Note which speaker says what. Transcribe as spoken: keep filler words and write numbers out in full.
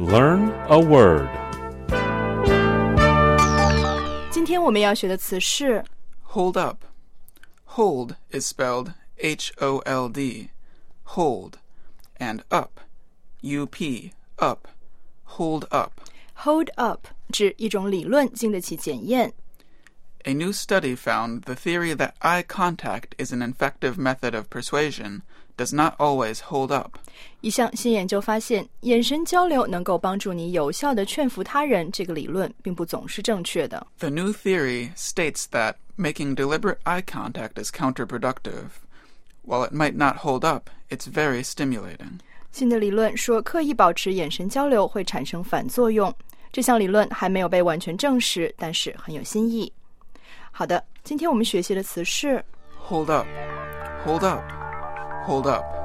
Speaker 1: Learn a word.
Speaker 2: 今天我们要学的词是
Speaker 3: Hold up. Hold is spelled H O L D, hold, and up, U P, up, hold up.
Speaker 2: hold up 指一种理论经得起检验。
Speaker 3: A new study found the theory that eye contact is an effective method of persuasion does not always hold up.
Speaker 2: 一项新研究发现，眼神交流能够帮助你有效地劝服他人，这个理论并不总是正确的。
Speaker 3: The new theory states that making deliberate eye contact is counterproductive. While it might not hold up, it's very stimulating.
Speaker 2: 新的理论说，刻意保持眼神交流会产生反作用。这项理论还没有被完全证实，但是很有新意。好的，今天我们学习的词是
Speaker 3: Hold up. Hold up. Hold up.